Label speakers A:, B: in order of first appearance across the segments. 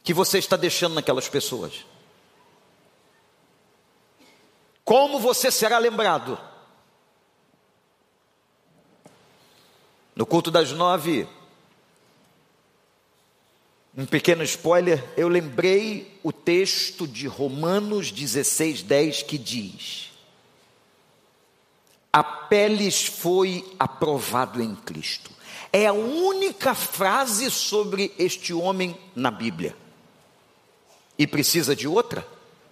A: que você está deixando naquelas pessoas? Como você será lembrado? No culto das 9, um pequeno spoiler, eu lembrei o texto de Romanos 16:10 que diz: Apeles foi aprovado em Cristo. É a única frase sobre este homem na Bíblia. E precisa de outra?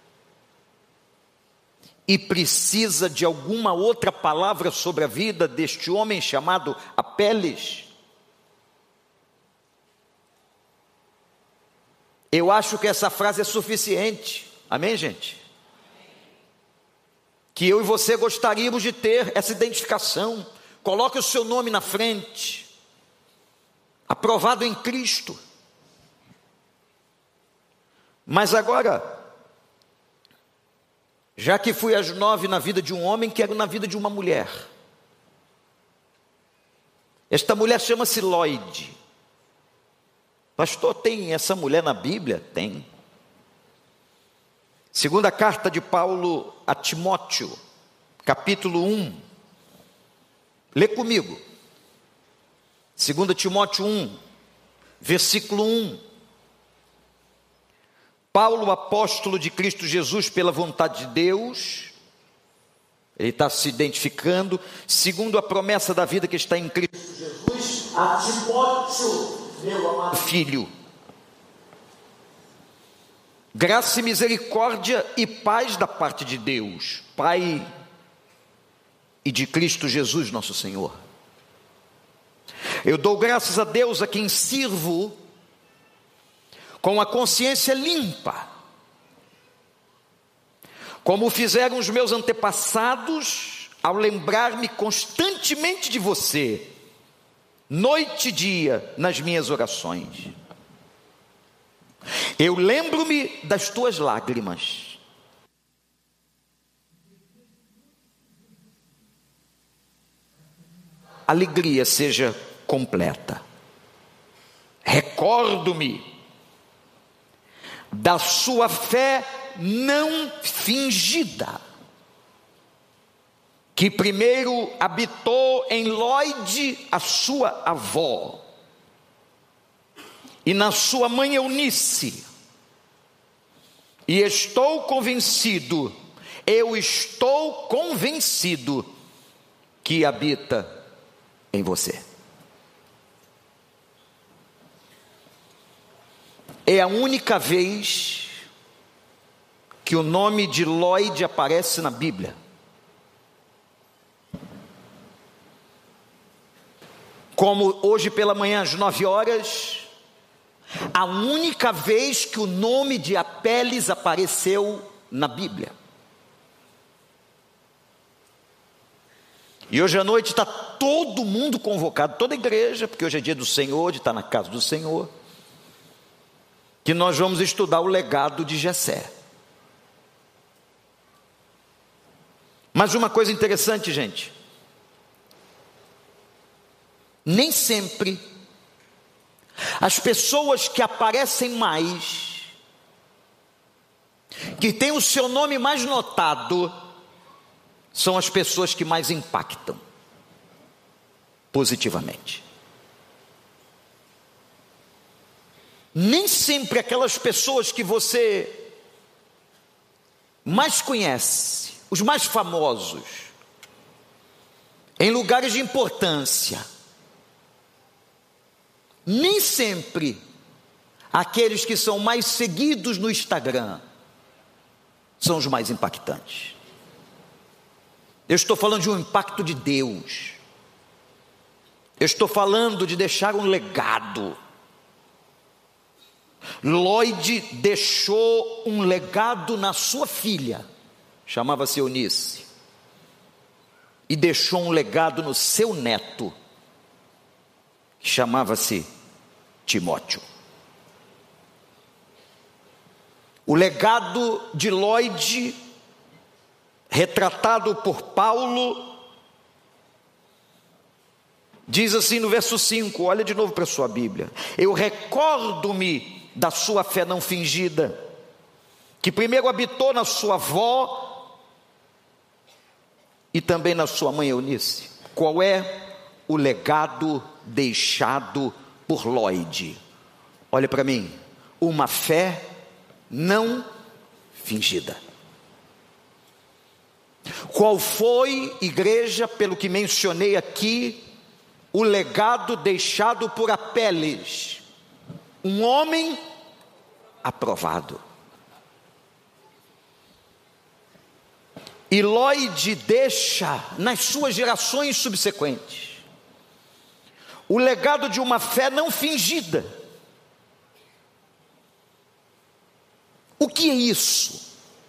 A: E precisa de alguma outra palavra sobre a vida deste homem chamado Apeles? Eu acho que essa frase é suficiente. Amém, gente? Que eu e você gostaríamos de ter essa identificação. Coloque o seu nome na frente. Aprovado em Cristo. Mas agora, já que fui às 9 na vida de um homem, quero na vida de uma mulher. Esta mulher chama-se Lloyd. Pastor, tem essa mulher na Bíblia? Tem. Segunda carta de Paulo a Timóteo, capítulo 1. Lê comigo. 2 Timóteo 1, versículo 1. Paulo, apóstolo de Cristo Jesus pela vontade de Deus, ele está se identificando, segundo a promessa da vida que está em Cristo Jesus, a Timóteo, meu amado filho. Graça e misericórdia e paz da parte de Deus, Pai, e de Cristo Jesus nosso Senhor. Eu dou graças a Deus a quem sirvo com a consciência limpa, como fizeram os meus antepassados, ao lembrar-me constantemente de você, noite e dia, nas minhas orações. Eu lembro-me das tuas lágrimas. Alegria seja completa. Recordo-me da sua fé não fingida, que primeiro habitou em Lloyd, a sua avó, e na sua mãe Eunice, e eu estou convencido que habita em você. É a única vez que o nome de Lloyd aparece na Bíblia. Como hoje pela manhã às 9 horas, a única vez que o nome de Apeles apareceu na Bíblia. E hoje à noite está todo mundo convocado, toda a igreja, porque hoje é dia do Senhor, de estar na casa do Senhor, que nós vamos estudar o legado de Jessé. Mas uma coisa interessante, gente, nem sempre as pessoas que aparecem mais, que têm o seu nome mais notado, são as pessoas que mais impactam positivamente. Nem sempre aquelas pessoas que você mais conhece, os mais famosos, em lugares de importância, nem sempre aqueles que são mais seguidos no Instagram são os mais impactantes. Eu estou falando de um impacto de Deus. Eu estou falando de deixar um legado. Lloyd deixou um legado na sua filha, chamava-se Eunice, e deixou um legado no seu neto, que chamava-se Timóteo. O legado de Lloyd, retratado por Paulo, diz assim no verso 5, olha de novo para a sua Bíblia: eu recordo-me da sua fé não fingida, que primeiro habitou na sua avó e também na sua mãe Eunice. Qual é o legado deixado por Lloyd? Olha para mim, uma fé não fingida. Qual foi, igreja, pelo que mencionei aqui, o legado deixado por Apeles? Um homem aprovado. E Lloyd deixa nas suas gerações subsequentes o legado de uma fé não fingida. O que é isso?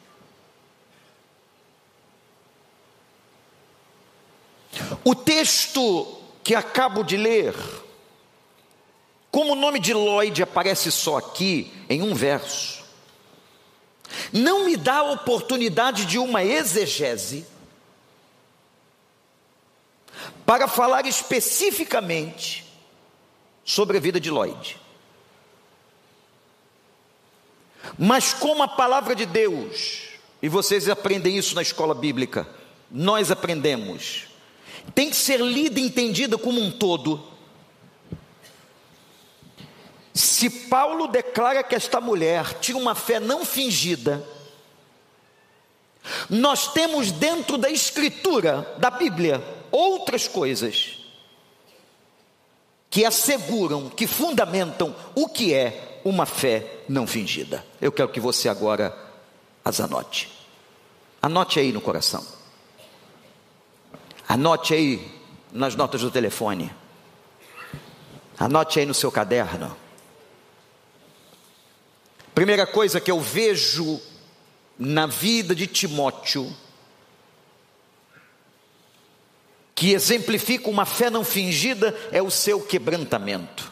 A: O texto que acabo de ler, como o nome de Lloyd aparece só aqui em um verso, não me dá a oportunidade de uma exegese para falar especificamente sobre a vida de Lloyd. Mas como a palavra de Deus, e vocês aprendem isso na escola bíblica, nós aprendemos, tem que ser lida e entendida como um todo. Se Paulo declara que esta mulher tinha uma fé não fingida, nós temos dentro da Escritura, da Bíblia, outras coisas que asseguram, que fundamentam o que é uma fé não fingida. Eu quero que você agora as anote. Anote aí no coração. Anote aí nas notas do telefone. Anote aí no seu caderno. Primeira coisa que eu vejo na vida de Timóteo, que exemplifica uma fé não fingida, é o seu quebrantamento.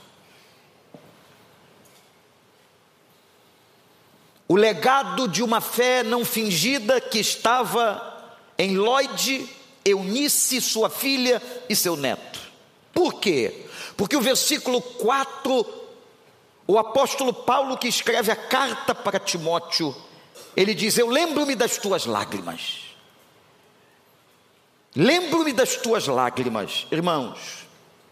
A: O legado de uma fé não fingida que estava em Lloyd, Eunice, sua filha e seu neto. Por quê? Porque o versículo 4, o apóstolo Paulo, que escreve a carta para Timóteo, ele diz: eu lembro-me das tuas lágrimas. Lembro-me das tuas lágrimas. Irmãos,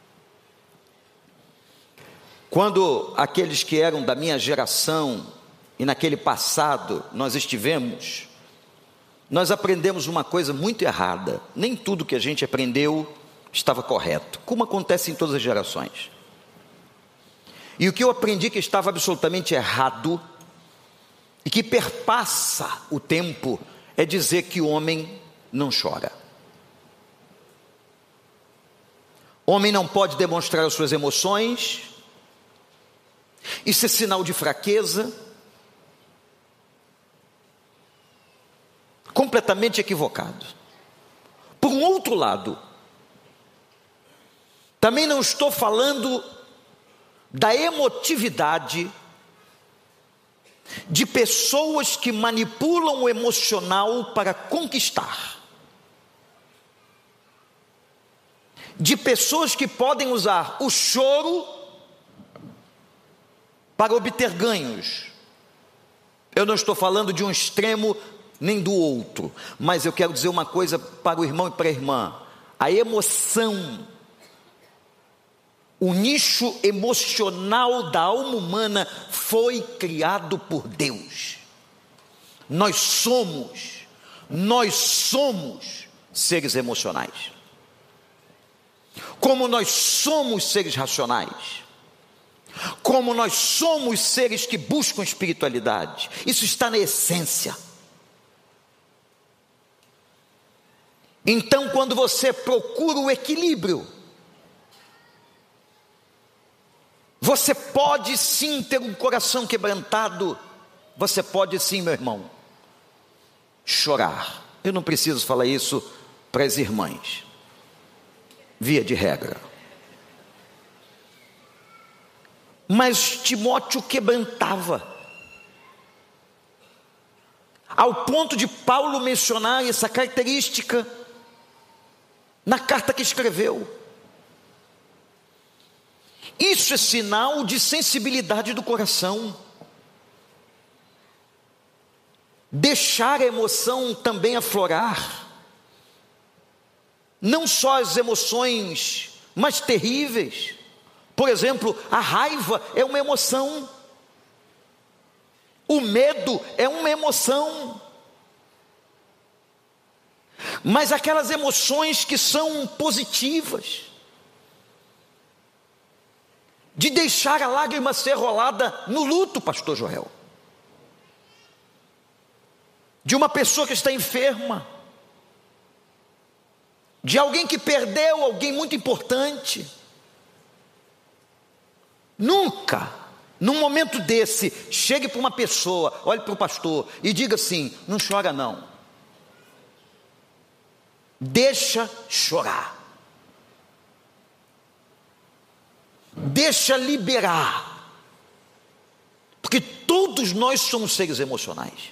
A: quando aqueles que eram da minha geração e naquele passado nós estivemos, nós aprendemos uma coisa muito errada. Nem tudo que a gente aprendeu estava correto, como acontece em todas as gerações. E o que eu aprendi que estava absolutamente errado e que perpassa o tempo é dizer que o homem não chora. Homem não pode demonstrar as suas emoções. Isso é sinal de fraqueza. Completamente equivocado. Por um outro lado, também não estou falando da emotividade de pessoas que manipulam o emocional para conquistar, de pessoas que podem usar o choro para obter ganhos. Eu não estou falando de um extremo nem do outro, mas eu quero dizer uma coisa para o irmão e para a irmã: a emoção, o nicho emocional da alma humana foi criado por Deus. Nós somos seres emocionais. Como nós somos seres racionais, como nós somos seres que buscam espiritualidade, isso está na essência. Então, quando você procura o equilíbrio, você pode sim ter um coração quebrantado, você pode sim, meu irmão, chorar. Eu não preciso falar isso para as irmãs, via de regra. Mas Timóteo quebrantava, ao ponto de Paulo mencionar essa característica na carta que escreveu. Isso é sinal de sensibilidade do coração. deixar a emoção também aflorar, não só as emoções mais terríveis. Por exemplo, a raiva é uma emoção, o medo é uma emoção, mas aquelas emoções que são positivas, de deixar a lágrima ser rolada no luto, pastor Joel, de uma pessoa que está enferma, de alguém que perdeu alguém muito importante. Nunca, num momento desse, chegue para uma pessoa, olhe para o pastor e diga assim: não chora não, deixa chorar, deixa liberar, porque todos nós somos seres emocionais,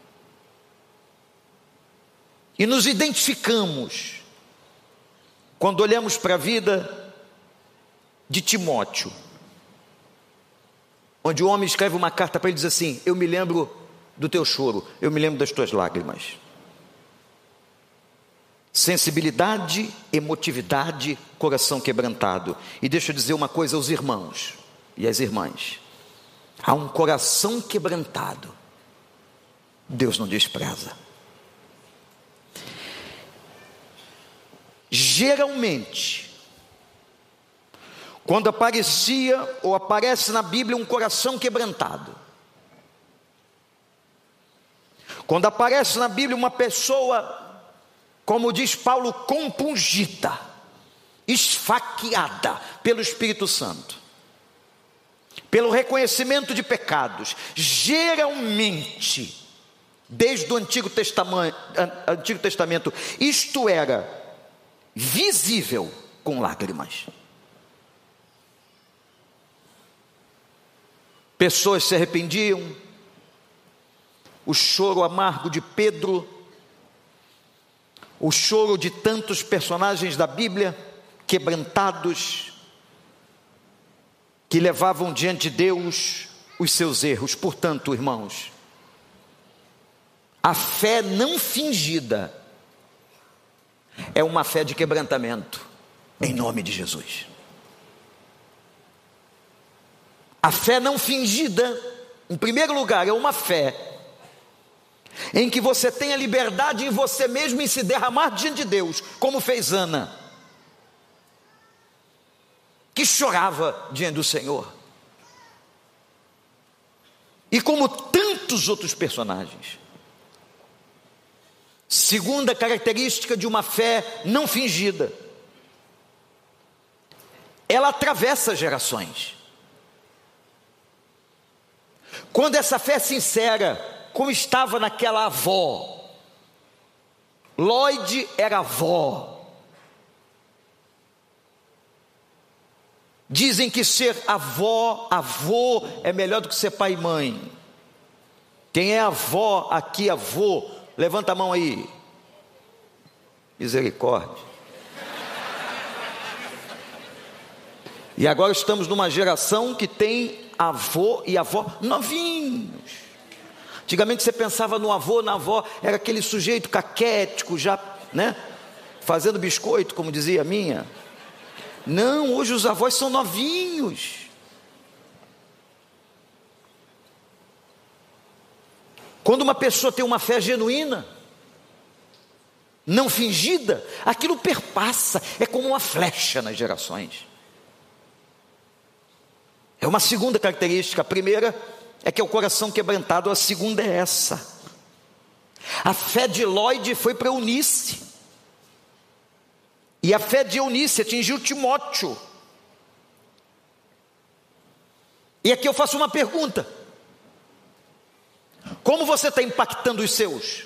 A: e nos identificamos quando olhamos para a vida de Timóteo, onde o homem escreve uma carta para ele e diz assim: eu me lembro do teu choro, eu me lembro das tuas lágrimas. Sensibilidade, emotividade, coração quebrantado. E deixa eu dizer uma coisa aos irmãos e às irmãs: há um coração quebrantado, Deus não despreza. Geralmente, quando aparecia ou aparece na Bíblia um coração quebrantado, quando aparece na Bíblia uma pessoa, como diz Paulo, compungida, esfaqueada pelo Espírito Santo, pelo reconhecimento de pecados, geralmente, desde o Antigo Testamento, isto era visível com lágrimas. Pessoas se arrependiam, o choro amargo de Pedro, o choro de tantos personagens da Bíblia, quebrantados, que levavam diante de Deus os seus erros. Portanto, irmãos, a fé não fingida é uma fé de quebrantamento, em nome de Jesus. A fé não fingida, em primeiro lugar, é uma fé em que você tem a liberdade em você mesmo em se derramar diante de Deus, como fez Ana, que chorava diante do Senhor, e como tantos outros personagens. Segunda característica de uma fé não fingida: ela atravessa gerações. Quando essa fé é sincera, como estava naquela avó, Lloyd era avó. Dizem que ser avô é melhor do que ser pai e mãe. Quem é avó aqui, avô, levanta a mão aí. Misericórdia. E agora estamos numa geração que tem avô e avó novinhos. Antigamente você pensava no avô, na avó, era aquele sujeito caquético, já, né? Fazendo biscoito, como dizia a minha. Não, hoje os avós são novinhos. Quando uma pessoa tem uma fé genuína, não fingida, aquilo perpassa, é como uma flecha nas gerações. É uma segunda característica. A primeira é que é o coração quebrantado, a segunda é essa: a fé de Lloyd foi para Eunice, e a fé de Eunice atingiu Timóteo. E aqui eu faço uma pergunta: como você está impactando os seus?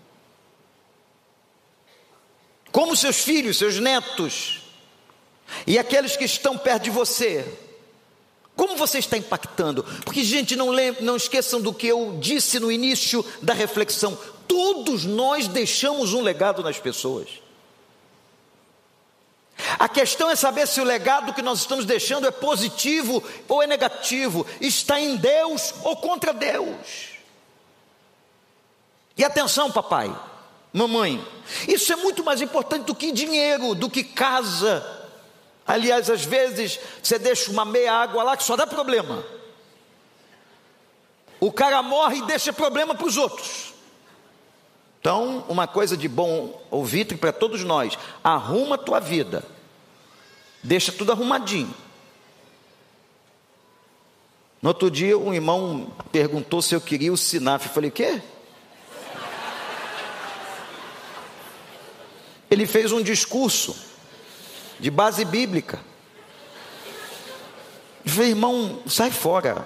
A: Como seus filhos, seus netos e aqueles que estão perto de você, como você está impactando? Porque, gente, não esqueçam do que eu disse no início da reflexão: todos nós deixamos um legado nas pessoas. A questão é saber se o legado que nós estamos deixando é positivo ou é negativo, está em Deus ou contra Deus. E atenção, papai, mamãe, isso é muito mais importante do que dinheiro, do que casa. Aliás, às vezes você deixa uma meia água lá que só dá problema. O cara morre e deixa problema para os outros. Então, uma coisa de bom ouvir para todos nós: arruma a tua vida, deixa tudo arrumadinho. No outro dia, um irmão perguntou se eu queria o SINAF. Eu falei: o quê? Ele fez um discurso de base bíblica. Eu falei: irmão, sai fora.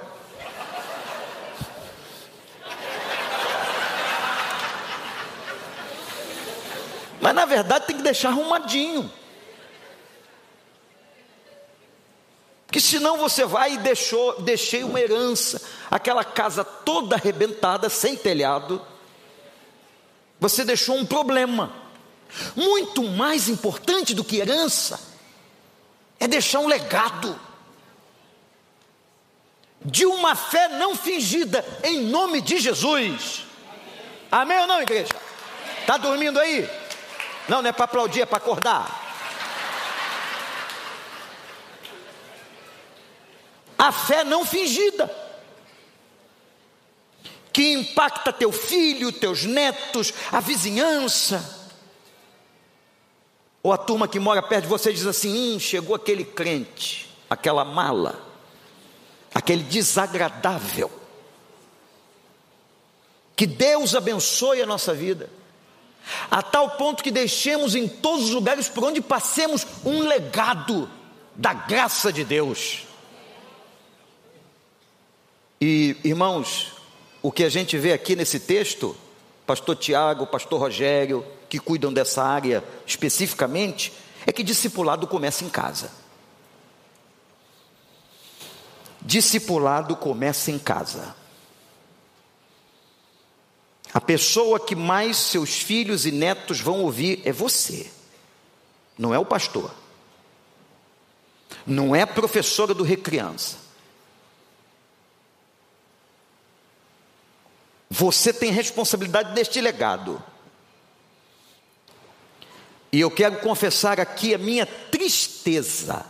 A: Mas na verdade tem que deixar arrumadinho. Porque senão você vai e deixei uma herança, aquela casa toda arrebentada, sem telhado. Você deixou um problema. Muito mais importante do que herança é deixar um legado de uma fé não fingida, em nome de Jesus. Amém ou não, igreja? Está dormindo aí? Não, não é para aplaudir, é para acordar. A fé não fingida, que impacta teu filho, teus netos, a vizinhança. Ou a turma que mora perto de você diz assim: chegou aquele crente, aquela mala, aquele desagradável. Que Deus abençoe a nossa vida, a tal ponto que deixemos em todos os lugares por onde passemos um legado da graça de Deus. E irmãos, o que a gente vê aqui nesse texto, pastor Tiago, pastor Rogério, que cuidam dessa área especificamente, é que discipulado começa em casa. Discipulado começa em casa. A pessoa que mais seus filhos e netos vão ouvir é você, não é o pastor, não é a professora do Recriança. Você tem responsabilidade deste legado. E eu quero confessar aqui a minha tristeza,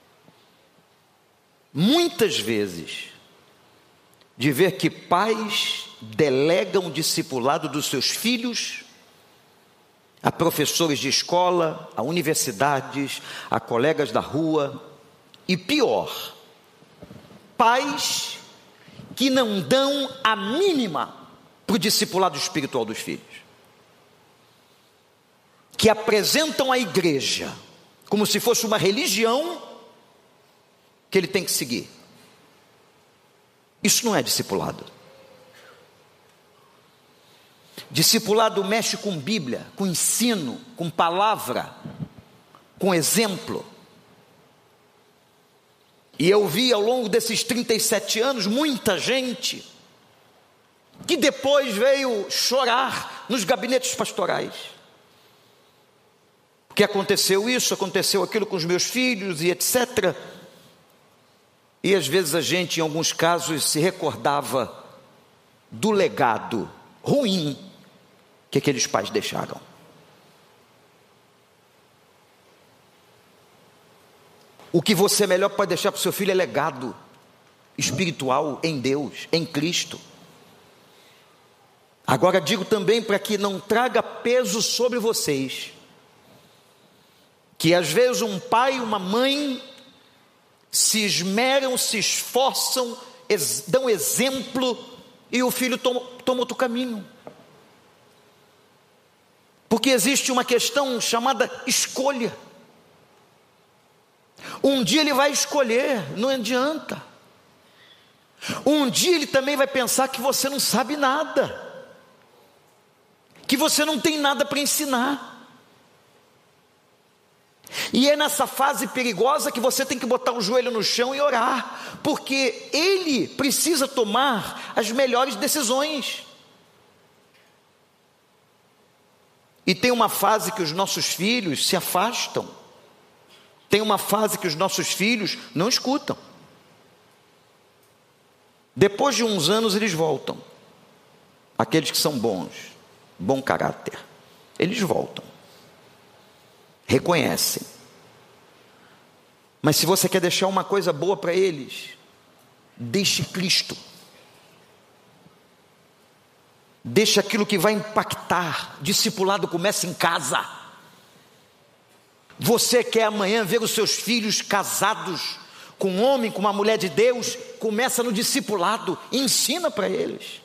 A: muitas vezes, de ver que pais delegam o discipulado dos seus filhos a professores de escola, a universidades, a colegas da rua, e pior, pais que não dão a mínima para o discipulado espiritual dos filhos, que apresentam a igreja como se fosse uma religião que ele tem que seguir. Isso não é discipulado. Discipulado mexe com Bíblia, com ensino, com palavra, com exemplo. E eu vi ao longo desses 37 anos muita gente que depois veio chorar nos gabinetes pastorais, porque aconteceu isso, aconteceu aquilo com os meus filhos e etc. E às vezes a gente, em alguns casos, se recordava do legado ruim que aqueles pais deixaram. O que você melhor pode deixar para o seu filho é legado espiritual em Deus, em Cristo. Agora digo também para que não traga peso sobre vocês, que às vezes um pai e uma mãe se esmeram, se esforçam, dão exemplo e o filho toma outro caminho. Porque existe uma questão chamada escolha. Um dia ele vai escolher, não adianta. Um dia ele também vai pensar que você não sabe nada, que você não tem nada para ensinar. E é nessa fase perigosa que você tem que botar o joelho no chão e orar, porque ele precisa tomar as melhores decisões. E tem uma fase que os nossos filhos se afastam, tem uma fase que os nossos filhos não escutam. Depois de uns anos eles voltam, aqueles que são bons. bom caráter. Eles voltam, reconhecem. Mas se você quer deixar uma coisa boa para eles, deixe Cristo. Deixe aquilo que vai impactar. Discipulado começa em casa. Você quer amanhã ver os seus filhos casados com um homem, com uma mulher de Deus? Começa no discipulado, ensina para eles.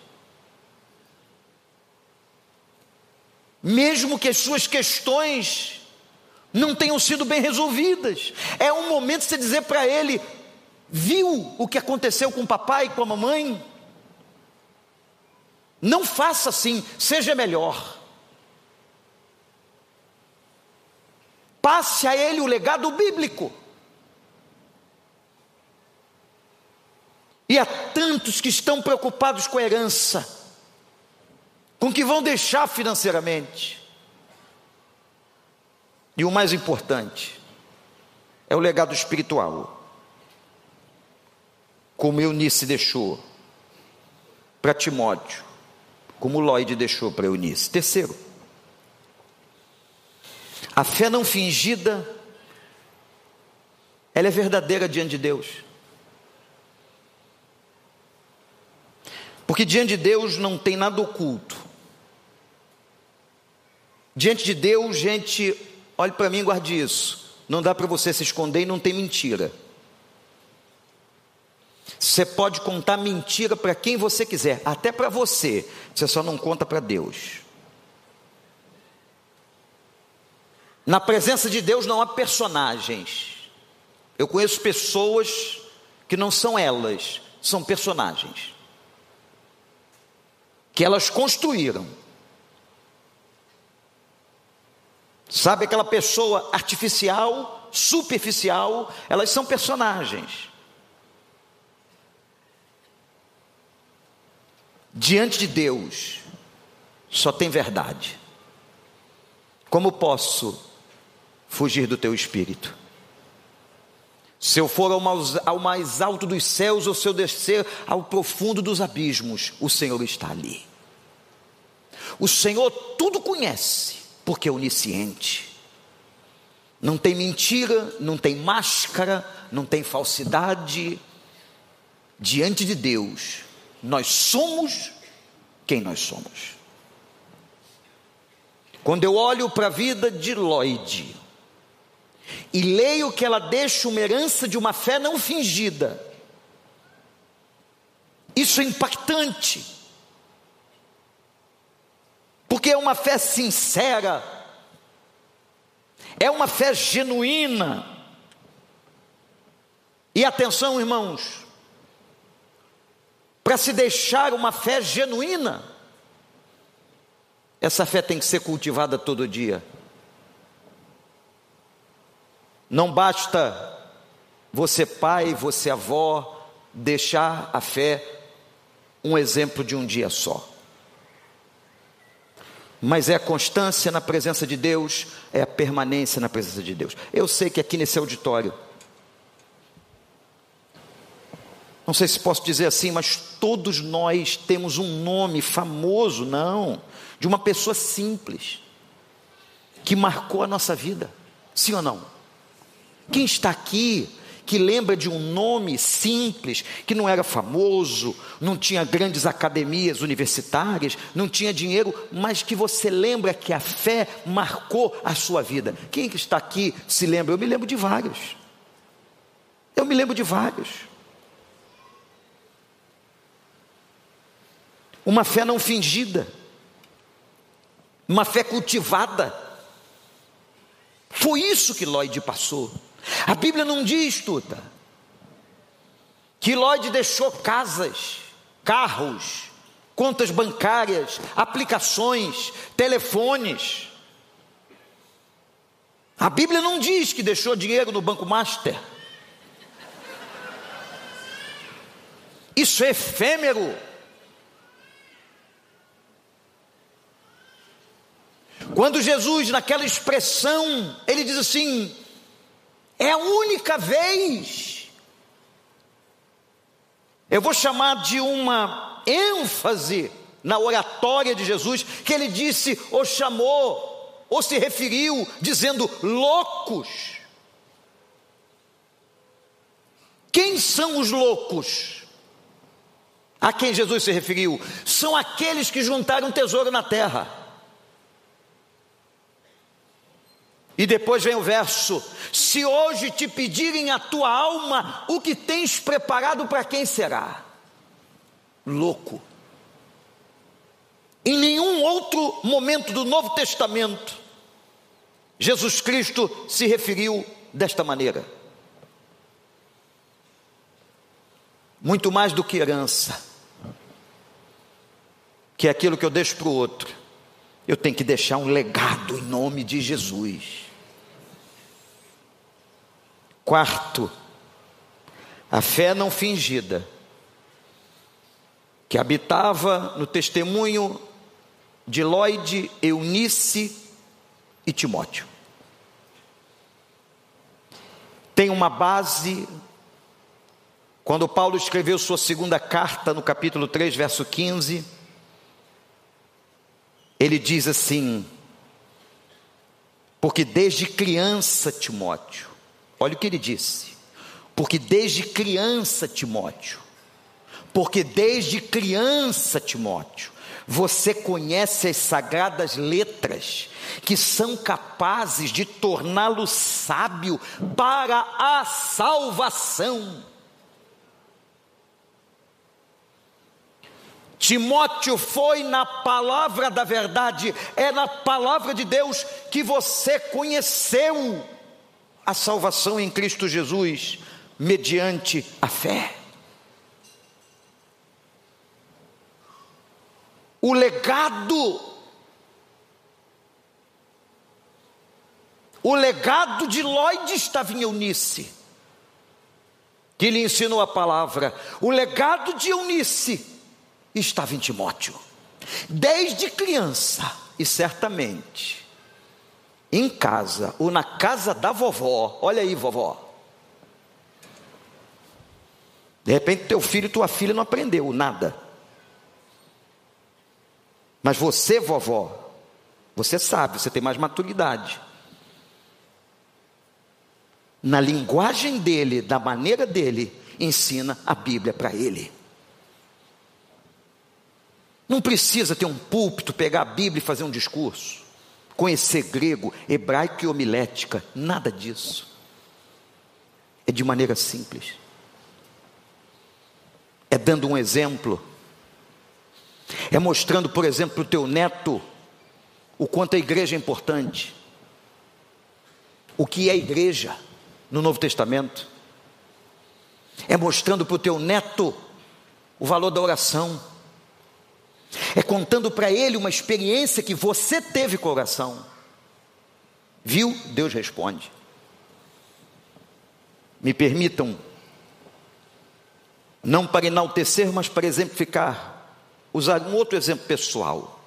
A: Mesmo que as suas questões não tenham sido bem resolvidas, é um momento de você dizer para ele: viu o que aconteceu com o papai e com a mamãe? Não faça assim, seja melhor. Passe a ele o legado bíblico. E há tantos que estão preocupados com a herança, com o que vão deixar financeiramente. E o mais importante é o legado espiritual, como Eunice deixou para Timóteo, como Lloyd deixou para Eunice. Terceiro, a fé não fingida, ela é verdadeira diante de Deus. Porque diante de Deus não tem nada oculto. Diante de Deus, gente, olhe para mim e guarde isso. Não dá para você se esconder e não tem mentira. Você pode contar mentira para quem você quiser, até para você. Você só não conta para Deus. Na presença de Deus não há personagens. Eu conheço pessoas que não são elas, são personagens, que elas construíram. Sabe aquela pessoa artificial, superficial? Elas são personagens. Diante de Deus só tem verdade. Como posso fugir do teu espírito? Se eu for ao mais alto dos céus, ou se eu descer ao profundo dos abismos, o Senhor está ali. O Senhor tudo conhece, porque é onisciente. Não tem mentira, não tem máscara, não tem falsidade. Diante de Deus, nós somos quem nós somos. Quando eu olho para a vida de Lloyd e leio que ela deixa uma herança de uma fé não fingida, isso é impactante, porque é uma fé sincera, é uma fé genuína. E atenção, irmãos, para se deixar uma fé genuína, essa fé tem que ser cultivada todo dia. Não basta você pai, você avó, deixar a fé um exemplo de um dia só. Mas é a constância na presença de Deus, é a permanência na presença de Deus. Eu sei que aqui nesse auditório, não sei se posso dizer assim, mas todos nós temos um nome famoso, não, de uma pessoa simples, que marcou a nossa vida, sim ou não? Quem está aqui, que lembra de um nome simples, que não era famoso, não tinha grandes academias universitárias, não tinha dinheiro, mas que você lembra que a fé marcou a sua vida? Quem que está aqui se lembra? Eu me lembro de vários. Uma fé não fingida, uma fé cultivada. Foi isso que Lloyd passou. A Bíblia não diz, Tuta, que Lloyd deixou casas, carros, contas bancárias, aplicações, telefones. A Bíblia não diz que deixou dinheiro no Banco Master. Isso é efêmero. Quando Jesus, naquela expressão, ele diz assim: é a única vez. Eu vou chamar de uma ênfase na oratória de Jesus, que ele disse, ou chamou, ou se referiu, dizendo loucos. Quem são os loucos a quem Jesus se referiu? São aqueles que juntaram tesouro na terra. E depois vem o verso: se hoje te pedirem a tua alma, o que tens preparado para quem será? Louco. Em nenhum outro momento do Novo Testamento, Jesus Cristo se referiu desta maneira. Muito mais do que herança, que é aquilo que eu deixo para o outro, eu tenho que deixar um legado em nome de Jesus. Quarto, a fé não fingida, que habitava no testemunho de Lloyd, Eunice e Timóteo. Tem uma base, quando Paulo escreveu sua segunda carta, no capítulo 3, verso 15, ele diz assim: porque desde criança, Timóteo, olha o que ele disse, porque desde criança, Timóteo, você conhece as sagradas letras, que são capazes de torná-lo sábio para a salvação. Timóteo, foi na palavra da verdade, é na palavra de Deus que você conheceu a salvação em Cristo Jesus, mediante a fé. O legado de Lloyd estava em Eunice, que lhe ensinou a palavra. O legado de Eunice estava em Timóteo, desde criança, e certamente em casa, ou na casa da vovó. Olha aí, vovó, de repente teu filho e tua filha não aprendeu nada, mas você, vovó, você sabe, você tem mais maturidade. Na linguagem dele, da maneira dele, ensina a Bíblia para ele. Não precisa ter um púlpito, pegar a Bíblia e fazer um discurso, conhecer grego, hebraico e homilética, nada disso. É de maneira simples, é dando um exemplo, é mostrando, por exemplo, para o teu neto o quanto a igreja é importante, o que é a igreja no Novo Testamento, é mostrando para o teu neto o valor da oração, é contando para ele uma experiência que você teve com a oração. Viu? Deus responde. Me permitam, não para enaltecer, mas para exemplificar, usar um outro exemplo pessoal.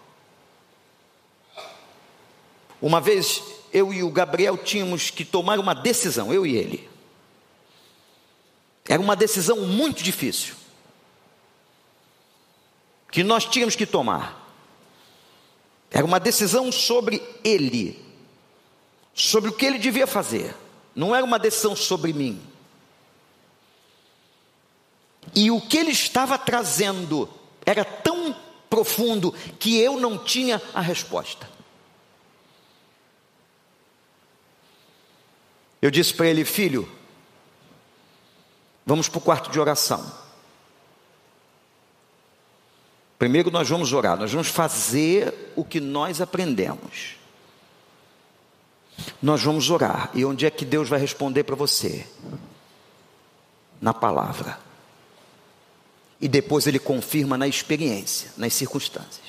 A: Uma vez eu e o Gabriel tínhamos que tomar uma decisão, eu e ele. Era uma decisão muito difícil, que nós tínhamos que tomar. Era uma decisão sobre ele, sobre o que ele devia fazer. Não era uma decisão sobre mim. E o que ele estava trazendo era tão profundo que eu não tinha a resposta. Eu disse para ele: filho, vamos para o quarto de oração. Primeiro nós vamos orar, nós vamos fazer o que nós aprendemos. Nós vamos orar. E onde é que Deus vai responder para você? Na palavra. E depois Ele confirma na experiência, nas circunstâncias.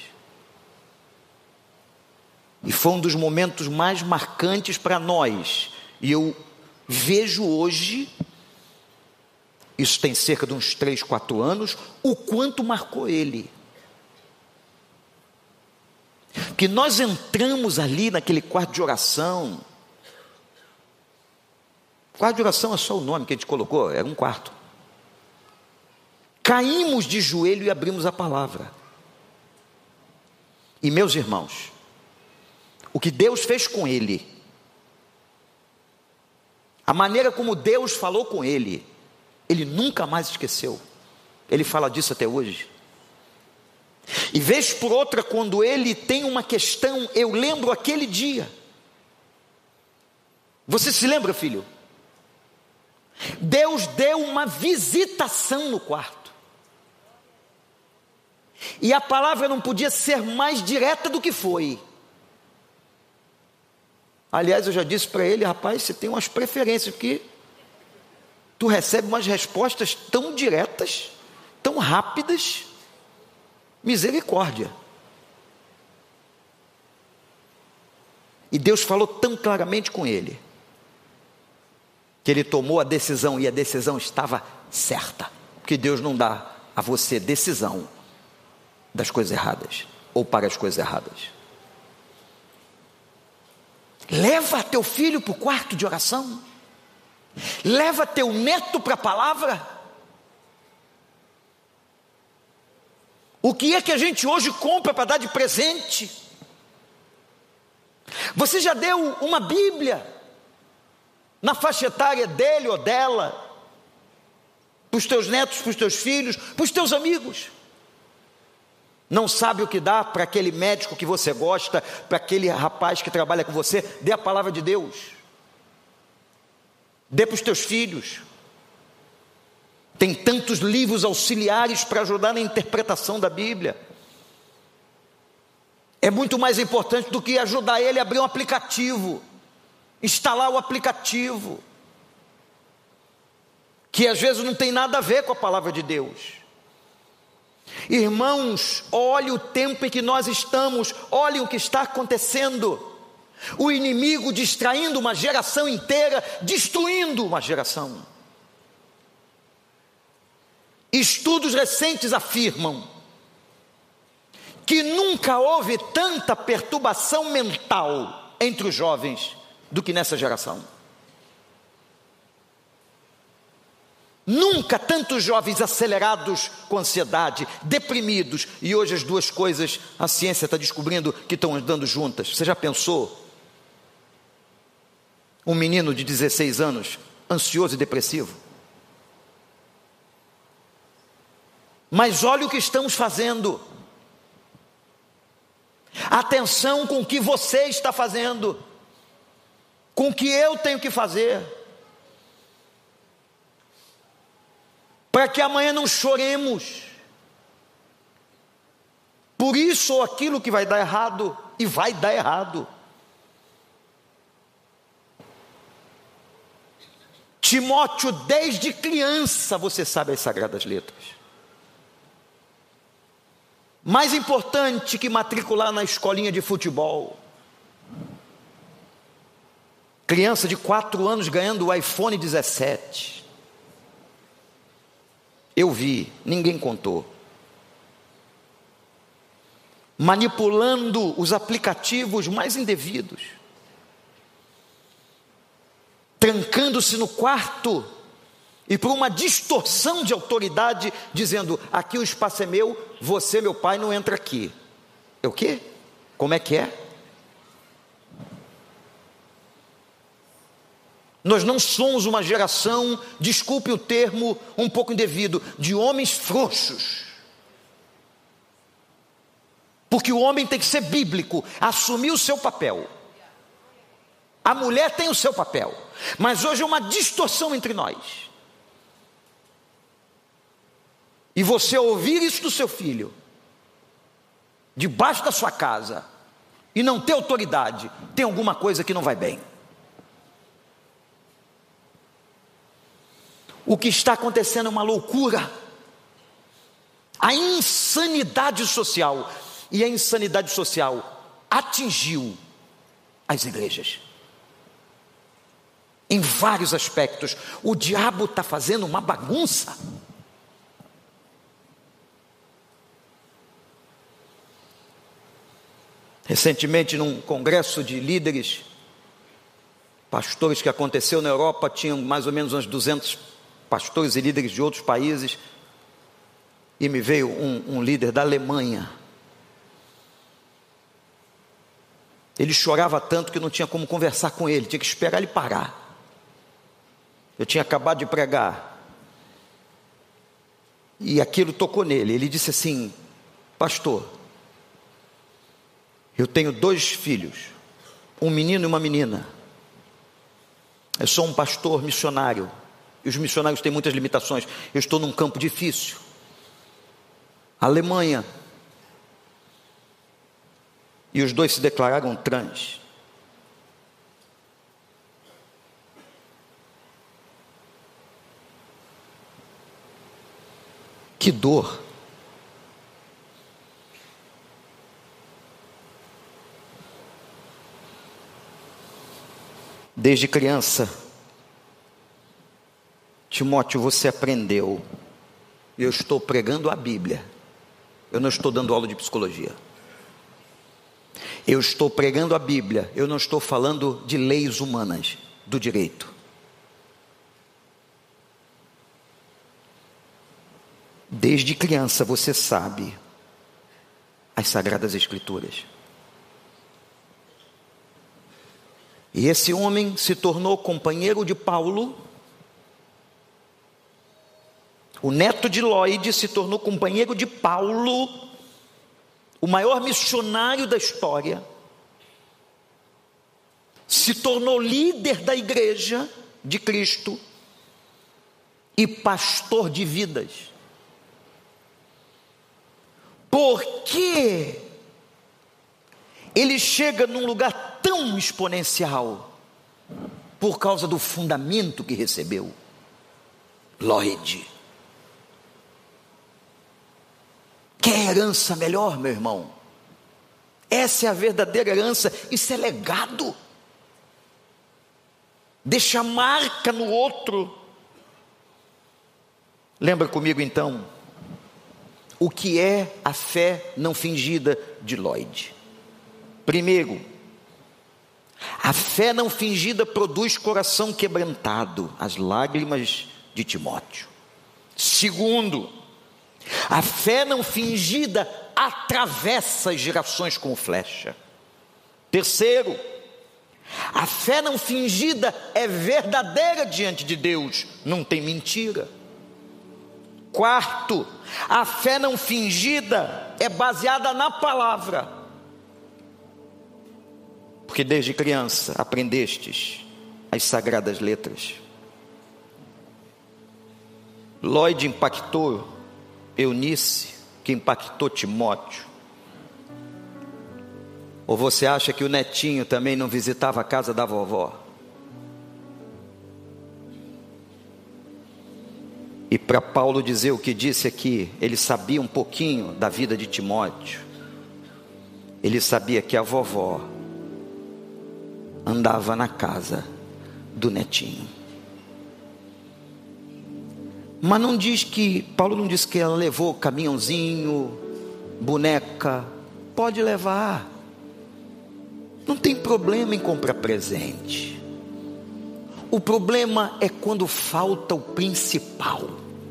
A: E foi um dos momentos mais marcantes para nós. E eu vejo hoje, isso tem cerca de uns 3, 4 anos, o quanto marcou ele. Que nós entramos ali naquele quarto de oração. Quarto de oração é só o nome que a gente colocou, era um quarto. Caímos de joelho e abrimos a palavra. E meus irmãos, o que Deus fez com ele, a maneira como Deus falou com ele, ele nunca mais esqueceu. Ele fala disso até hoje. E vez por outra, quando ele tem uma questão, eu lembro aquele dia. Você se lembra, filho? Deus deu uma visitação no quarto. E a palavra não podia ser mais direta do que foi. Aliás, eu já disse para ele: rapaz, você tem umas preferências, porque tu recebe umas respostas tão diretas, tão rápidas. Misericórdia. E Deus falou tão claramente com ele, que ele tomou a decisão, e a decisão estava certa, porque Deus não dá a você decisão das coisas erradas, ou para as coisas erradas. Leva teu filho para o quarto de oração, leva teu neto para a palavra. O que é que a gente hoje compra para dar de presente? Você já deu uma Bíblia na faixa etária dele ou dela, para os teus netos, para os teus filhos, para os teus amigos? Não sabe o que dá para aquele médico que você gosta, para aquele rapaz que trabalha com você? Dê a palavra de Deus. Dê para os teus filhos. Tem tantos livros auxiliares para ajudar na interpretação da Bíblia. É muito mais importante do que ajudar ele a abrir um aplicativo, instalar o aplicativo, que às vezes não tem nada a ver com a palavra de Deus. Irmãos, olhe o tempo em que nós estamos, olhe o que está acontecendo. O inimigo distraindo uma geração inteira, destruindo uma geração. Estudos recentes afirmam que nunca houve tanta perturbação mental entre os jovens do que nessa geração. Nunca tantos jovens acelerados com ansiedade, deprimidos, e hoje as duas coisas a ciência está descobrindo que estão andando juntas. Você já pensou? Um menino de 16 anos, ansioso e depressivo. Mas olha o que estamos fazendo. Atenção com o que você está fazendo, com o que eu tenho que fazer, para que amanhã não choremos por isso ou aquilo que vai dar errado, e vai dar errado. Timóteo, desde criança você sabe as sagradas letras. Mais importante que matricular na escolinha de futebol. Criança de 4 anos ganhando o iPhone 17. Eu vi, ninguém contou. Manipulando os aplicativos mais indevidos. Trancando-se no quarto. E por uma distorção de autoridade, dizendo: aqui o espaço é meu, você, meu pai, não entra aqui. É o quê? Como é que é? Nós não somos uma geração, desculpe o termo um pouco indevido, de homens frouxos. Porque o homem tem que ser bíblico, assumir o seu papel. A mulher tem o seu papel. Mas hoje é uma distorção entre nós. E você ouvir isso do seu filho, debaixo da sua casa, e não ter autoridade, tem alguma coisa que não vai bem. O que está acontecendo é uma loucura. A insanidade social. E a insanidade social atingiu as igrejas. Em vários aspectos. O diabo está fazendo uma bagunça. Recentemente, num congresso de líderes, pastores que aconteceu na Europa, tinham mais ou menos uns 200 pastores e líderes de outros países, e me veio um líder da Alemanha, Ele chorava tanto que eu não tinha como conversar com ele, tinha que esperar ele parar. Eu tinha acabado de pregar. E aquilo tocou nele. Ele disse assim: pastor, eu tenho 2 filhos, um menino e uma menina. Eu sou um pastor missionário. E os missionários têm muitas limitações. Eu estou num campo difícil. Alemanha. E os 2 se declararam trans. Que dor. Desde criança, Timóteo, você aprendeu. Eu estou pregando a Bíblia. Eu não estou dando aula de psicologia. Eu estou pregando a Bíblia. Eu não estou falando de leis humanas, do direito. Desde criança você sabe as Sagradas Escrituras. E esse homem se tornou companheiro de Paulo. O neto de Lloyd se tornou companheiro de Paulo, o maior missionário da história. Se tornou líder da igreja de Cristo e pastor de vidas. Porque ele chega num lugar tão exponencial por causa do fundamento que recebeu. Lloyd. Quer herança melhor, meu irmão? Essa é a verdadeira herança. Isso é legado. Deixa marca no outro. Lembra comigo então o que é a fé não fingida de Lloyd. Primeiro, a fé não fingida produz coração quebrantado, as lágrimas de Timóteo. Segundo, a fé não fingida atravessa as gerações com flecha. Terceiro, a fé não fingida é verdadeira diante de Deus, não tem mentira. Quarto, a fé não fingida é baseada na palavra. Porque desde criança aprendestes as sagradas letras. Lloyd impactou Eunice, que impactou Timóteo. Ou você acha que o netinho também não visitava a casa da vovó? E para Paulo dizer o que disse aqui, ele sabia um pouquinho da vida de Timóteo. Ele sabia que a vovó andava na casa do netinho. Mas não diz que, Paulo não diz que ela levou caminhãozinho, boneca. Pode levar. Não tem problema em comprar presente. O problema é quando falta o principal.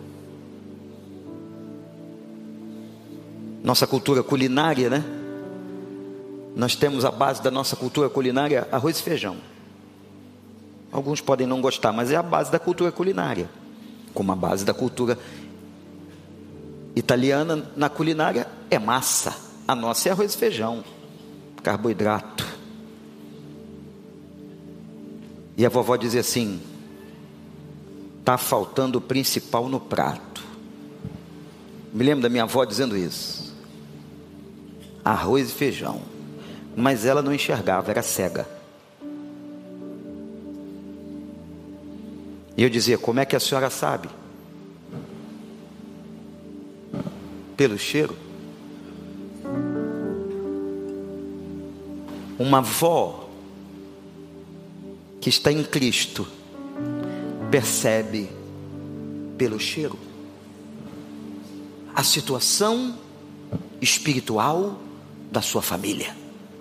A: Nossa cultura culinária, né? Nós temos a base da nossa cultura culinária, arroz e feijão. Alguns podem não gostar, mas é a base da cultura culinária. Como a base da cultura italiana na culinária é massa. A nossa é arroz e feijão, carboidrato. E a vovó dizia assim: está faltando o principal no prato. Me lembro da minha avó dizendo isso. Arroz e feijão. Mas ela não enxergava, era cega. E eu dizia: como é que a senhora sabe? Pelo cheiro. Uma avó que está em Cristo percebe pelo cheiro a situação espiritual da sua família.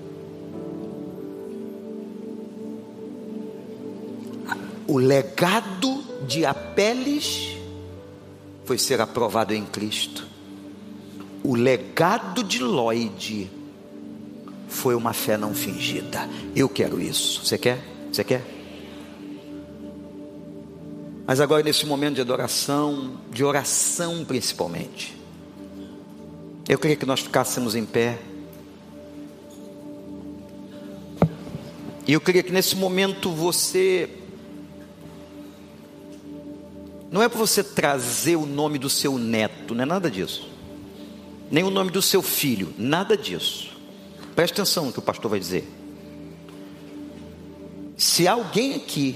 A: O legado de Apeles foi ser aprovado em Cristo. O legado de Lloyd foi uma fé não fingida. Eu quero isso. Você quer? Você quer? Mas agora, nesse momento de adoração, de oração principalmente, eu queria que nós ficássemos em pé. E eu queria que nesse momento você, não é para você trazer o nome do seu neto, não é nada disso, nem o nome do seu filho, nada disso. Preste atenção no que o pastor vai dizer. Se alguém aqui,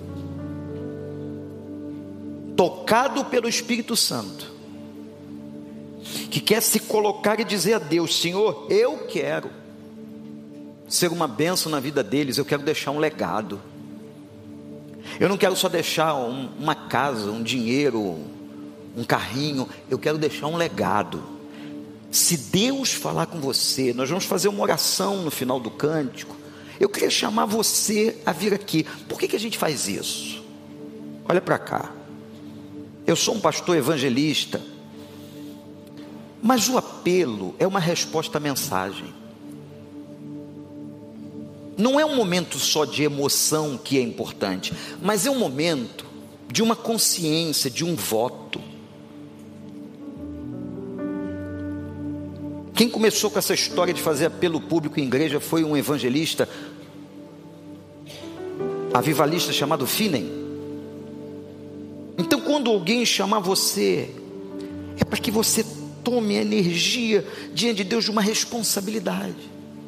A: tocado pelo Espírito Santo, que quer se colocar e dizer a Deus: Senhor, eu quero ser uma bênção na vida deles, eu quero deixar um legado. Eu não quero só deixar uma casa, um dinheiro, um carrinho, eu quero deixar um legado. Se Deus falar com você, nós vamos fazer uma oração no final do cântico. Eu queria chamar você a vir aqui. Por que a gente faz isso? Olha para cá. Eu sou um pastor evangelista, mas o apelo é uma resposta à mensagem. Não é um momento só de emoção que é importante, mas é um momento de uma consciência, de um voto. Quem começou com essa história de fazer apelo público em igreja foi um evangelista avivalista chamado Finney. Então, quando alguém chamar você, é para que você tome a energia diante de Deus de uma responsabilidade.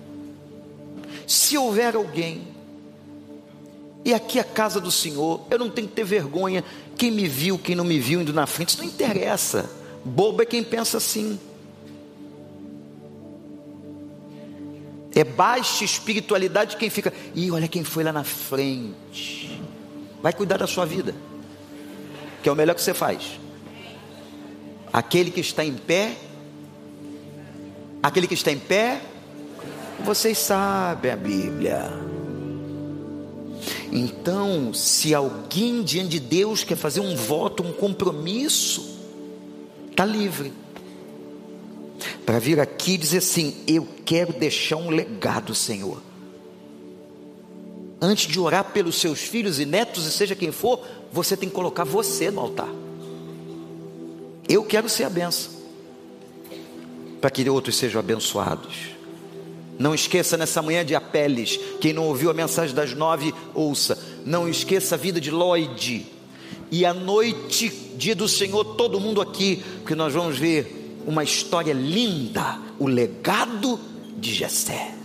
A: Se houver alguém, e aqui é a casa do Senhor, eu não tenho que ter vergonha, quem me viu, quem não me viu indo na frente, isso não interessa. Bobo é quem pensa assim. É baixa espiritualidade quem fica, e olha quem foi lá na frente. Vai cuidar da sua vida, que é o melhor que você faz. Aquele que está em pé, vocês sabem a Bíblia. Então, se alguém diante de Deus quer fazer um voto, um compromisso, está livre para vir aqui e dizer assim: eu quero deixar um legado, Senhor. Antes de orar pelos seus filhos e netos, e seja quem for, você tem que colocar você no altar. Eu quero ser a bênção, para que outros sejam abençoados. Não esqueça nessa manhã de Apeles, quem não ouviu a mensagem das 9, ouça. Não esqueça a vida de Lloyd. E à noite, dia do Senhor, todo mundo aqui, porque nós vamos ver uma história linda, o legado de Jessé.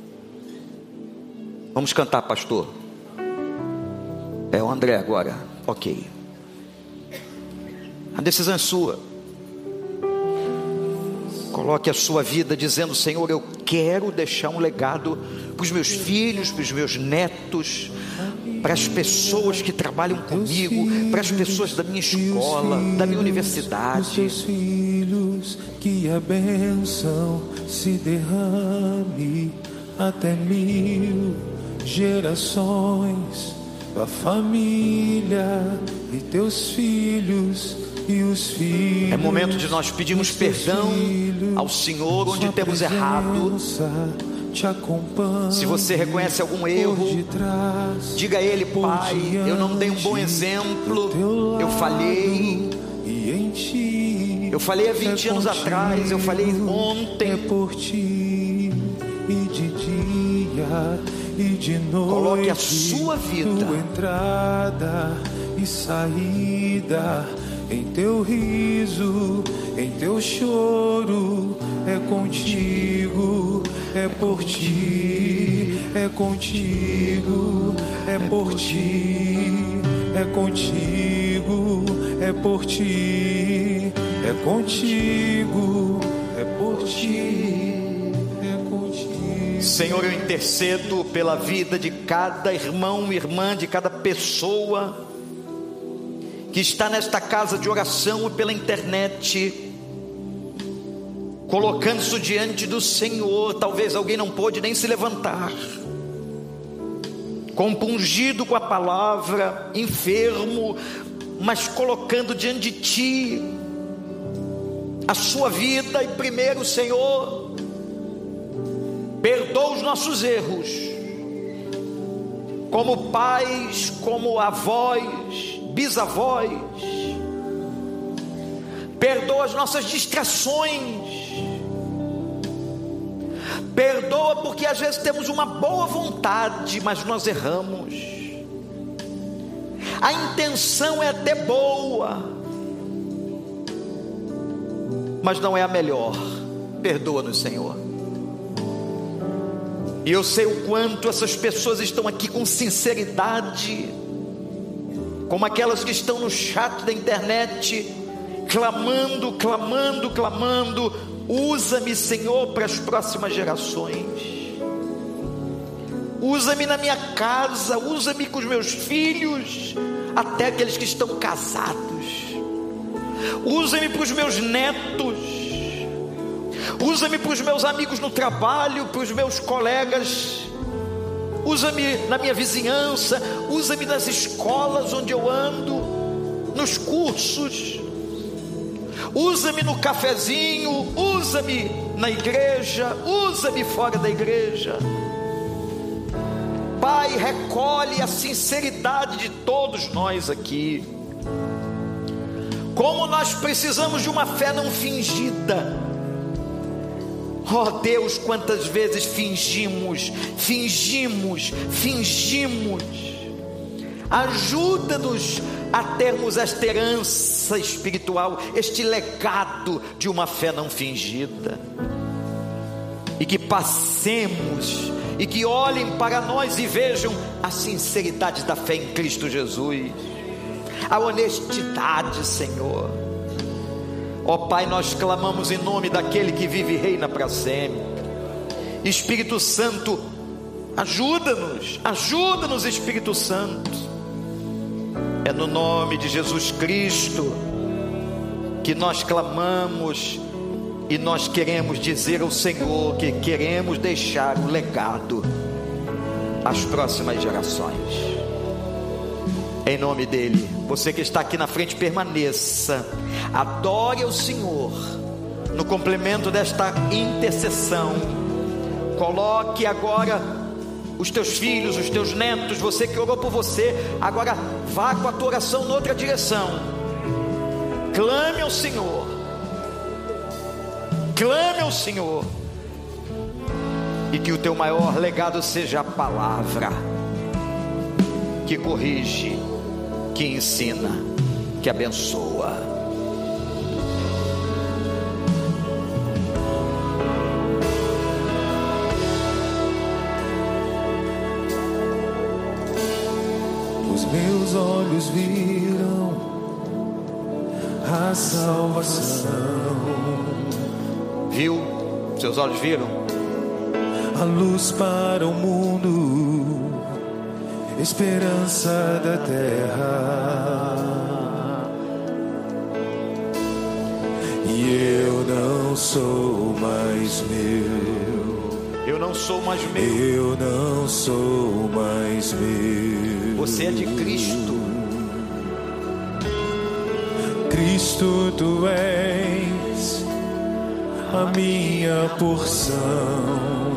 A: Vamos cantar, pastor. É o André agora, ok. A decisão é sua. Coloque a sua vida dizendo: Senhor, eu quero deixar um legado para os meus filhos, para os meus netos, para as pessoas que trabalham comigo, para as pessoas da minha escola, da minha universidade.
B: Seus filhos, que a bênção se derrame até 1000 gerações, a família e teus filhos e os filhos.
A: É momento de nós pedirmos perdão ao Senhor onde temos errado. Se você reconhece algum erro, diga a Ele: Pai, eu não dei um bom exemplo, eu falhei. Eu falei há 20 anos atrás, eu falei ontem.
B: É por ti, e de dia e de noite.
A: Coloque a sua vida,
B: tua entrada e saída, em teu riso, em teu choro, é contigo, é por ti, é contigo, é por ti, é contigo, é por ti, é contigo, é por ti, é contigo.
A: Senhor, eu intercedo pela vida de cada irmão e irmã, de cada pessoa que está nesta casa de oração e pela internet, colocando-se diante do Senhor. Talvez alguém não pôde nem se levantar, compungido com a palavra, enfermo, mas colocando diante de Ti a sua vida e primeiro, Senhor, perdoa os nossos erros, como pais, como avós, bisavós. Perdoa as nossas distrações. Perdoa porque às vezes temos uma boa vontade, mas nós erramos. A intenção é até boa, mas não é a melhor. Perdoa-nos, Senhor. E eu sei o quanto essas pessoas estão aqui com sinceridade, como aquelas que estão no chat da internet, clamando, clamando, clamando: usa-me, Senhor, para as próximas gerações. Usa-me na minha casa, usa-me com os meus filhos, até aqueles que estão casados. Usa-me para os meus netos. Usa-me para os meus amigos no trabalho, para os meus colegas. Usa-me na minha vizinhança. Usa-me nas escolas onde eu ando, nos cursos. Usa-me no cafezinho. Usa-me na igreja. Usa-me fora da igreja. Pai, recolhe a sinceridade de todos nós aqui. Como nós precisamos de uma fé não fingida. Oh Deus, quantas vezes fingimos. Ajuda-nos a termos esta herança espiritual, este legado de uma fé não fingida, e que passemos, e que olhem para nós e vejam a sinceridade da fé em Cristo Jesus, a honestidade, Senhor. Ó Pai, nós clamamos em nome daquele que vive e reina para sempre. Espírito Santo, ajuda-nos, Espírito Santo. É no nome de Jesus Cristo que nós clamamos, e nós queremos dizer ao Senhor que queremos deixar um legado às próximas gerações. Em nome dele, você que está aqui na frente, permaneça, adore ao Senhor no complemento desta intercessão. Coloque agora os teus filhos, os teus netos, você que orou por você, agora vá com a tua oração noutra direção. Clame ao Senhor, e que o teu maior legado seja a palavra que corrige, que ensina, que abençoa.
B: Os meus olhos viram a salvação.
A: Viu? Seus olhos viram?
B: A luz para o mundo, esperança da terra. E eu não sou mais meu.
A: Eu não sou mais meu.
B: Eu não sou mais meu.
A: Você é de Cristo.
B: Cristo, tu és a minha porção.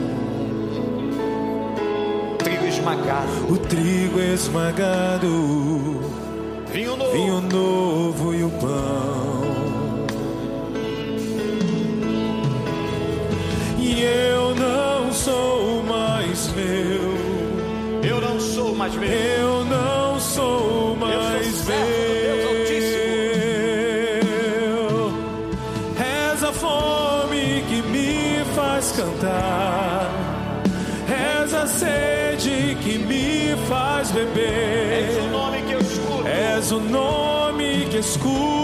A: Esmagado.
B: O trigo esmagado, vinho novo e o pão. E eu não sou mais meu.
A: Eu não sou mais meu.
B: Eu não sou mais meu. És a fome que me faz cantar. És a sede que me faz beber.
A: És o nome que eu escuto.
B: És o nome que escuto.